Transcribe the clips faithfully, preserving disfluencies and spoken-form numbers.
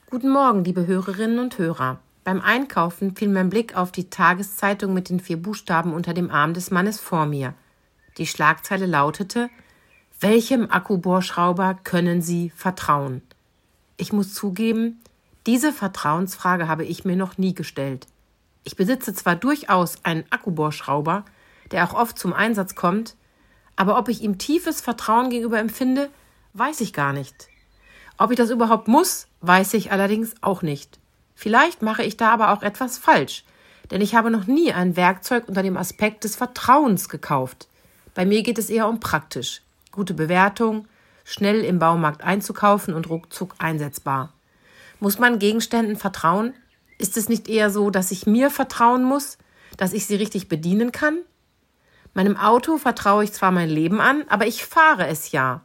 Guten Morgen, liebe Hörerinnen und Hörer. Beim Einkaufen fiel mein Blick auf die Tageszeitung mit den vier Buchstaben unter dem Arm des Mannes vor mir. Die Schlagzeile lautete: Welchem Akkubohrschrauber können Sie vertrauen? Ich muss zugeben, diese Vertrauensfrage habe ich mir noch nie gestellt. Ich besitze zwar durchaus einen Akkubohrschrauber, der auch oft zum Einsatz kommt, aber ob ich ihm tiefes Vertrauen gegenüber empfinde, weiß ich gar nicht. Ob ich das überhaupt muss, weiß ich allerdings auch nicht. Vielleicht mache ich da aber auch etwas falsch, denn ich habe noch nie ein Werkzeug unter dem Aspekt des Vertrauens gekauft. Bei mir geht es eher um praktisch. Gute Bewertung, schnell im Baumarkt einzukaufen und ruckzuck einsetzbar. Muss man Gegenständen vertrauen? Ist es nicht eher so, dass ich mir vertrauen muss, dass ich sie richtig bedienen kann? Meinem Auto vertraue ich zwar mein Leben an, aber ich fahre es ja.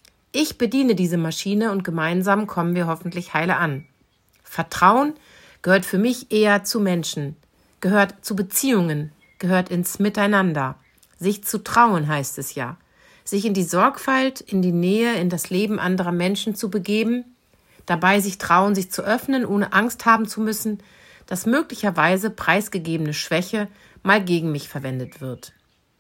Ich bediene diese Maschine und gemeinsam kommen wir hoffentlich heile an. Vertrauen gehört für mich eher zu Menschen, gehört zu Beziehungen, gehört ins Miteinander. Sich zu trauen heißt es ja. Sich in die Sorgfalt, in die Nähe, in das Leben anderer Menschen zu begeben, dabei sich trauen, sich zu öffnen, ohne Angst haben zu müssen, dass möglicherweise preisgegebene Schwäche mal gegen mich verwendet wird.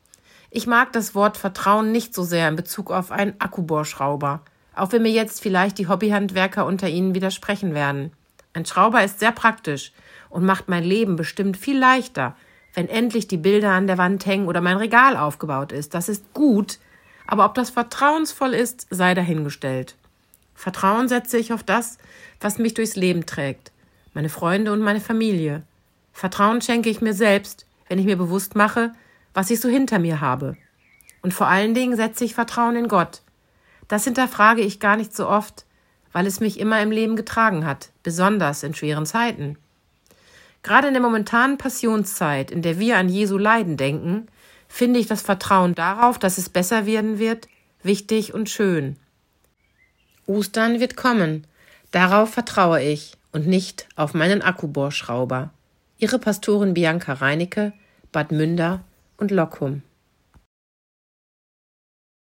Ich mag das Wort Vertrauen nicht so sehr in Bezug auf einen Akkubohrschrauber, auch wenn mir jetzt vielleicht die Hobbyhandwerker unter Ihnen widersprechen werden. Ein Schrauber ist sehr praktisch und macht mein Leben bestimmt viel leichter, wenn endlich die Bilder an der Wand hängen oder mein Regal aufgebaut ist. Das ist gut, aber ob das vertrauensvoll ist, sei dahingestellt. Vertrauen setze ich auf das, was mich durchs Leben trägt, meine Freunde und meine Familie. Vertrauen schenke ich mir selbst, wenn ich mir bewusst mache, was ich so hinter mir habe. Und vor allen Dingen setze ich Vertrauen in Gott. Das hinterfrage ich gar nicht so oft, weil es mich immer im Leben getragen hat, besonders in schweren Zeiten. Gerade in der momentanen Passionszeit, in der wir an Jesu Leiden denken, finde ich das Vertrauen darauf, dass es besser werden wird, wichtig und schön. Ostern wird kommen. Darauf vertraue ich und nicht auf meinen Akkubohrschrauber. Ihre Pastorin Bianca Reinecke, Bad Münder und Lockum.